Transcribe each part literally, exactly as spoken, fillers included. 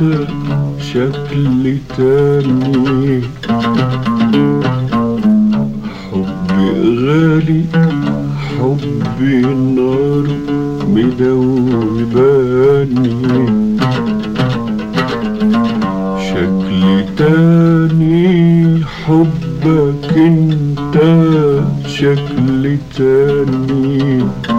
شكل تاني. حبي غالي حبي نار مدوباني، شكل تاني حبك انت شكل تاني.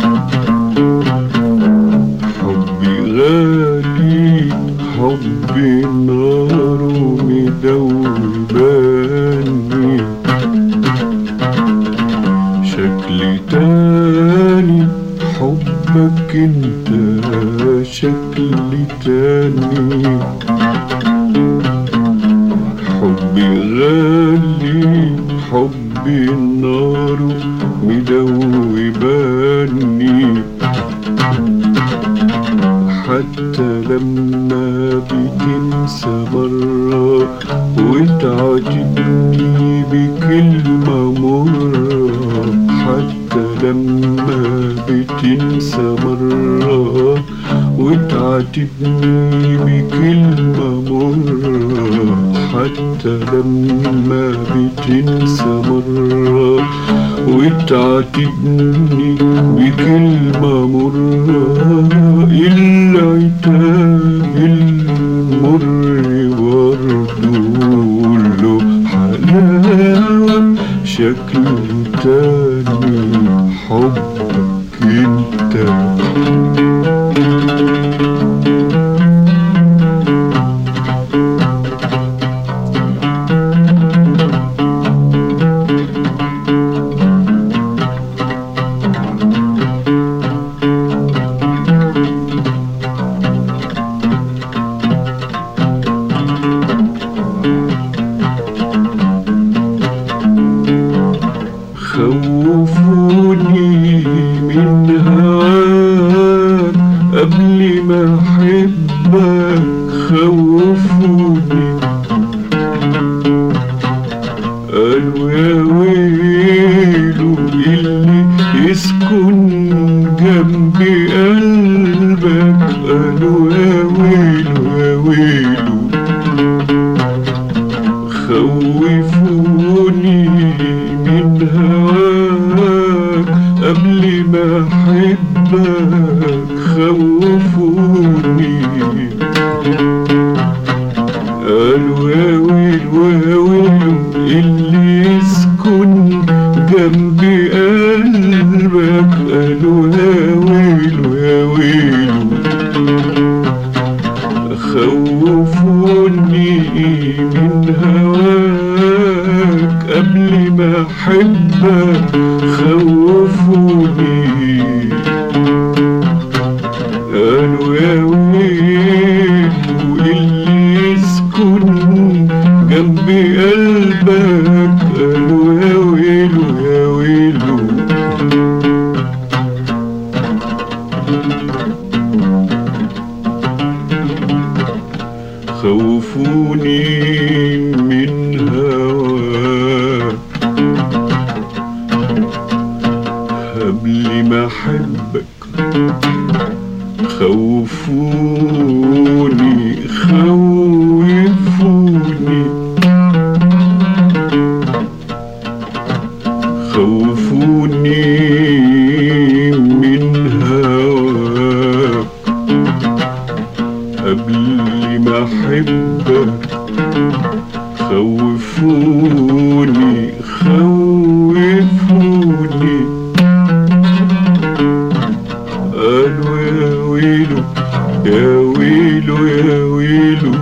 حبي غالي حبي نار مدوباني، شكل تاني حبك انت شكل تاني. حبي غالي حبي النار مدوباني، حتى لما بتنسى مرة وتعاتبني بكلمة مرة، حتى لما بتنسى مرة وتعاتبني بكلمة مرة، حتى لما بتنسى مرة وتعاتبني بكلمة مرة، العتاب المر برضو له حلاوة شكل تاني. حبك انت خوفوني من هواك قبل ما احبك، خوفوني قالوا يا ويلو اللي يسكن جنب قلبك، قالوا يا ويلو يا ويلو. خوفوني من هواك قبل ما احبك، خوفوني قالوا يا ويلو يا ويلو اللي يسكن جنب قلبك، قالوا يا ويلو يا ويلو. خوفوني من هواك قبل ما احبك، خوفوني قالوا يا ويلو اللي يسكن جنب قلبك، قالوا يا ويلو يا ويلو. خوفوني من هواك قبل ما احبك، خوفوني خوفوني خوفوني من هواك قبل ما احبك، خوفوني خوفوني قالوا يا ويلو يا ويلو يا ويلو،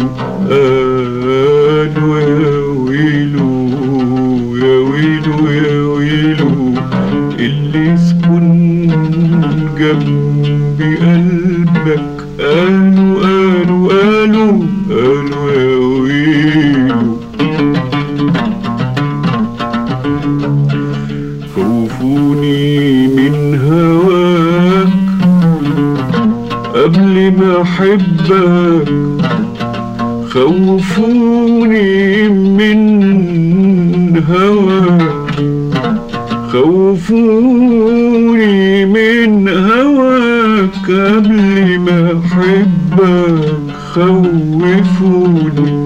قالوا يا ويلو يا ويلو يا ويلو اللي يسكن جنب قلبك، قالوا قالوا قالوا قالوا يا ويلو. خوفوني من هواك قبل ما احبك، خوفوني من هواك خوفوني من هواك قبل ما احبك، خوفوني خوفوني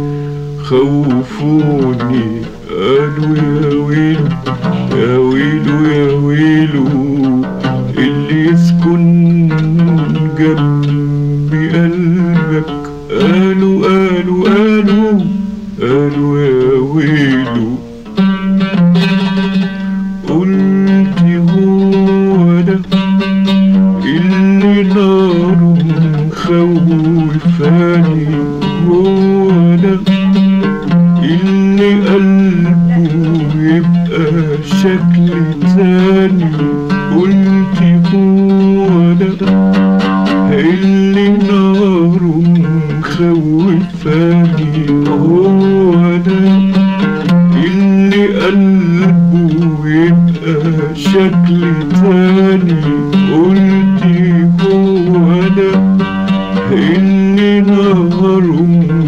خوفوني قالوا يا ويلو يا ويلو يا ويلو اللي يسكن جنبي قلبك قالوا قالوا قالوا قالوا يا ويلو قلت هو ده اللي ناره مخوفاني هو ده اللي قلبه يبقى شكل تاني قلت هو ده اللي ناره مخوفاني هو ده اللي قلبه يبقى شكل تاني قلت هو ده اللي ناره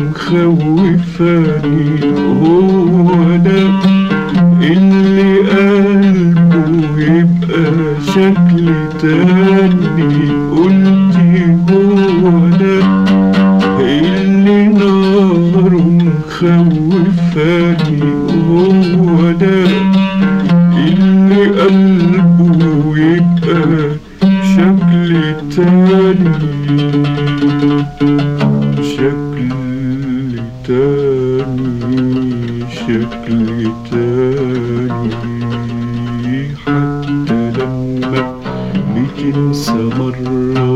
مخوفاني هو ده اللي قلبه يبقى شكل تاني قلت هو ده اللي ناره مخوفاني هو ده اللي قلبه يبقى شكل تاني شكل تاني شكل تاني حتى لما بتنسى مرة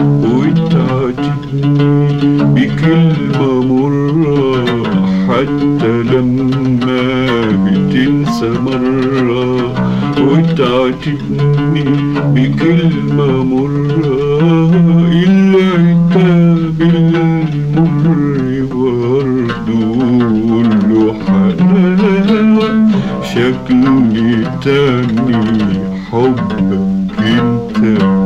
وتعاتبني بكلمة مرة حتى لما بتنسى مرة وتعاتبني بكلمة مرة العتاب المر برضو له حلاوة شكل تاني حبك انت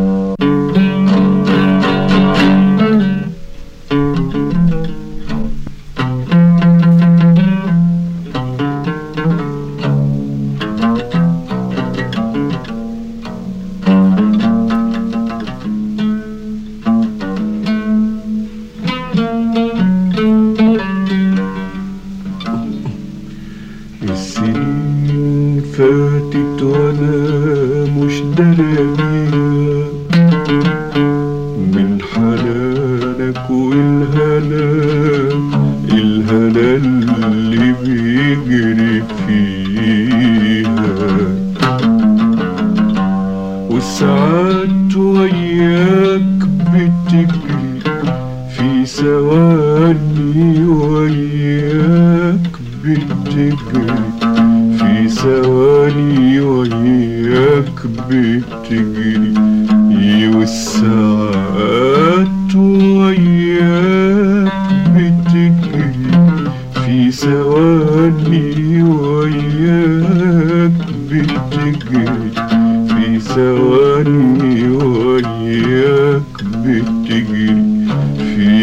السنين فاتت وانا مش داري بيها من حنانك والهنا الهنا اللي بيجري فيها والساعات وياك بتجري في ثواني وياك بتجري في ثواني وياك بتجري والساعات وياك بتجري في ثواني وياك بتجري في ثواني وياك بتجري في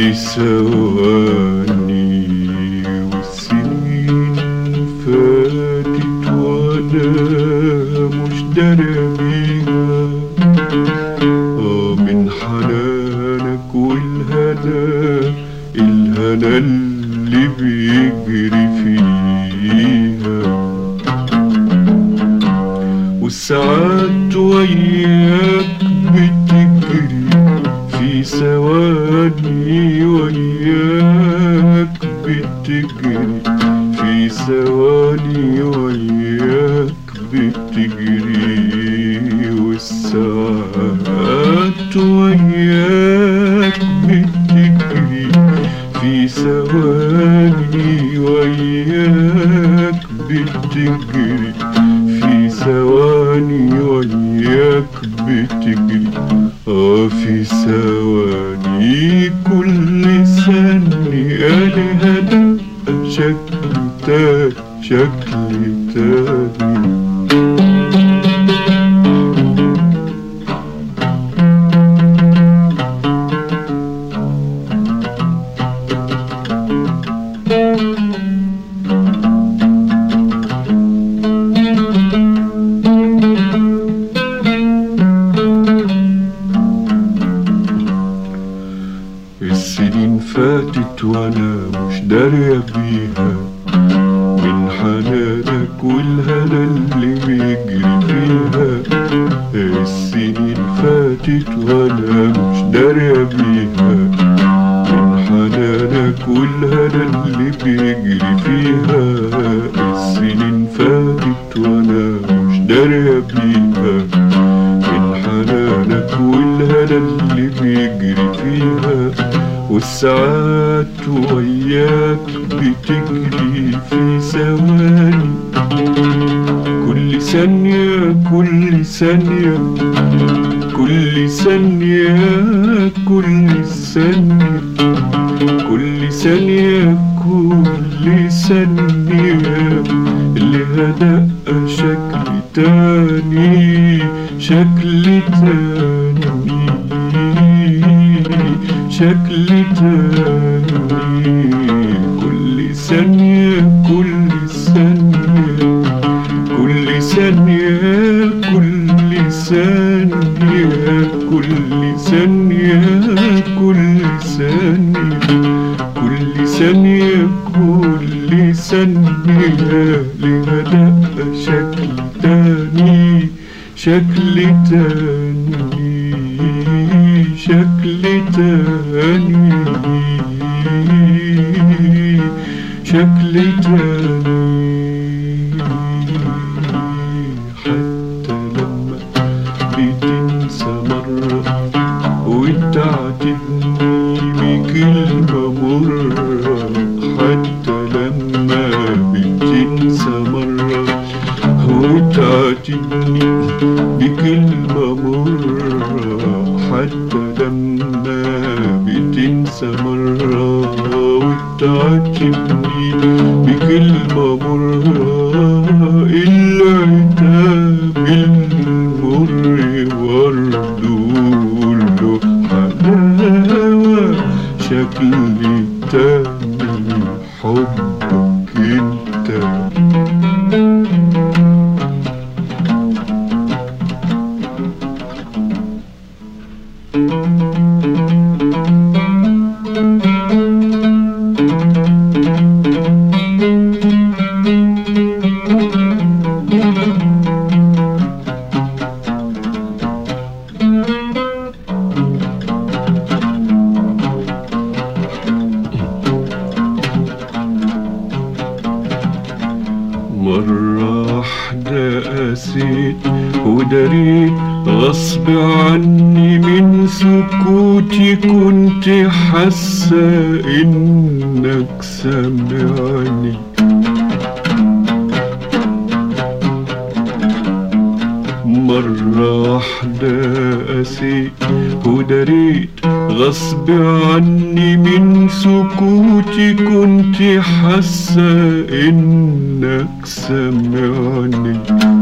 ثواني والسنين فاتت وانا مش داري بيها اه من حنانك والهنا الهنا اللي بيجري فيها والساعات وياك بتجري في ثواني وياك بتجري في ثواني وياك بتجري والساعات وياك بتجري في ثواني وياك بتجري في ثواني وياك بتجري اه في ثواني كل ثانية لهنا شكل تاني شكل تاني السنين فاتت وانا مش دارية بيها، من حنانك والهنا اللي بيجري فيها. السنين فاتت وانا مش دارية بيها، من حنانك والهنا اللي بيجري فيها. السنين فاتت وانا مش دارية بيها، من حنانك والهنا اللي بيجري فيها. والساعات وياك بتجري في ثواني، كل ثانية كل ثانية كل ثانية كل ثانية كل ثانية كل ثانية لها دقة شكل تاني، شكل تاني، شكل تاني. كل ثانية كل ثانية كل ثانية كل ثانية كل ثانية كل ثانية كل ثانية كل ثانية لها دقة شكل تاني، شكل تاني، شكل تاني، شكل تاني. حتى لما بتنسى مرة وتعاتبني بكلمة مرة، حتى لما بتنسى مرة وتعاتبني بكلمة مرة، حتى لما بتنسى مرة وتعاتبني بكلمة مرة. العتاب المر برضو له حلاوة شكل تاني، حبك انت. مرة واحدة قاسيت وداريت غصب عني، من سكوتي كنت حاسة انك سامعني. مرة واحدة قاسيت وداريت غصب عني، من سكوتي كنت حاسة انك سامعني.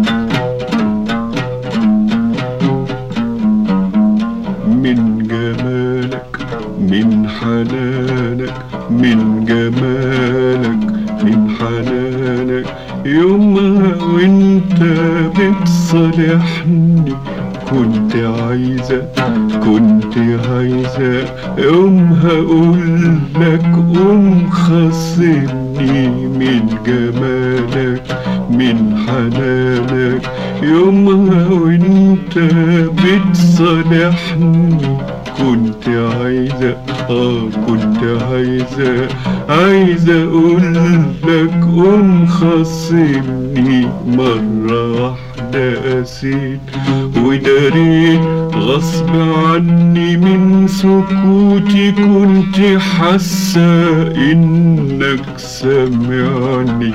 من جمالك من حنانك من جمالك من حنانك، يومها وانت بتصالحني كنت عايزة كنت عايزة يومها اقولك قوم خاصمني. من جمالك من حنانك، يومها وانت بتصالحني كنت عايزة اه كنت عايزة عايزة اقولك قوم خاصمني. مرة واحدة قاسيت وداريت غصب عني، من سكوتي كنت حاسة انك سامعني.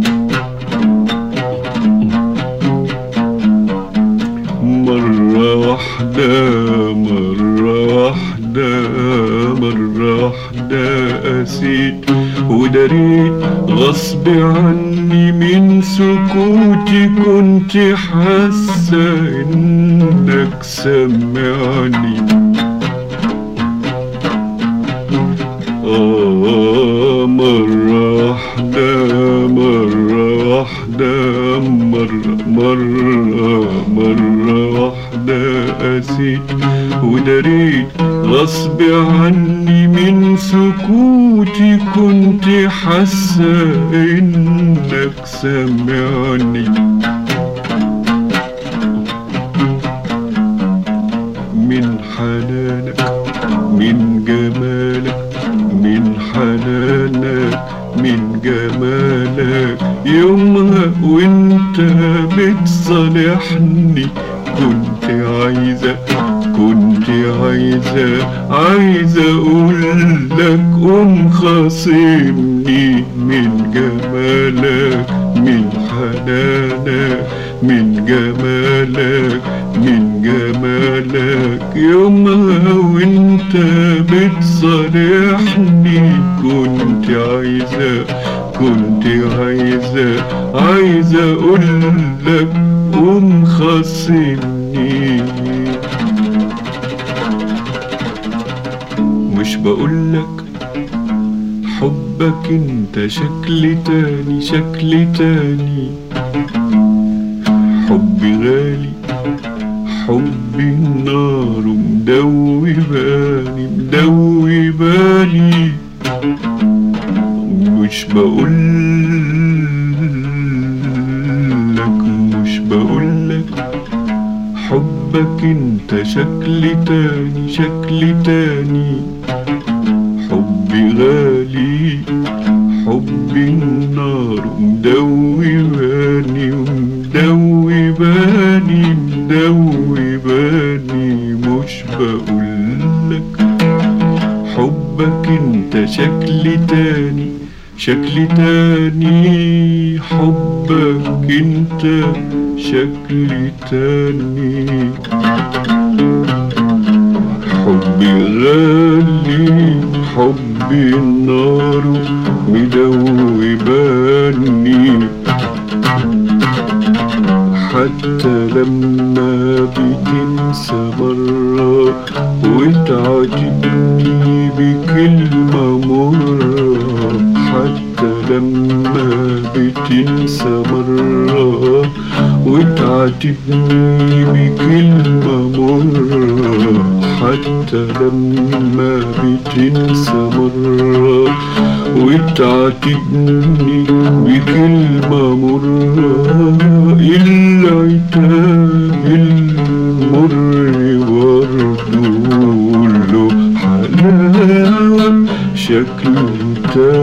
مرة واحدة مرة واحدة مرة واحدة قاسيت وداريت غصب عني، من سكوتي كنت حاسة انك سامعني. آه مرة واحدة مرة واحدة مرة مرة مرة واحدة قاسيت وداريت غصب عني، من سكوتي كنت كنت حاسة انك سامعني من حنانك من جمالك من حنانك من جمالك يومها وانت بتصالحني كنت عايزة كنت عايزة عايزة اقولك قوم خاصمني من جمالك من حنانك من جمالك من جمالك يومها وانت بتصالحني كنت عايزة كنت عايزة عايزة اقولك قوم خاصمني. مش بقولك حبك انت شكل تاني شكل تاني حبي غالي حبي النار مدوباني مدوباني. مش بقولك مش بقولك حبك انت شكل تاني شكل تاني حبي غالي حبي النار مدوباني مدوباني مدوباني. مش بقولك حبك انت شكل تاني شكل تاني حبك انت شكل تاني حبي غالي حبي النار مدوباني. حتى لما بتنسى مرة وتعاتبني بكلمة مرة حتى لما بتنسى مرة وتعاتبني بكلمة مرة حتى لما بتنسى مرة وتعاتبني بكلمة مرة العتاب المر برضه له حلاوة شكل تاني.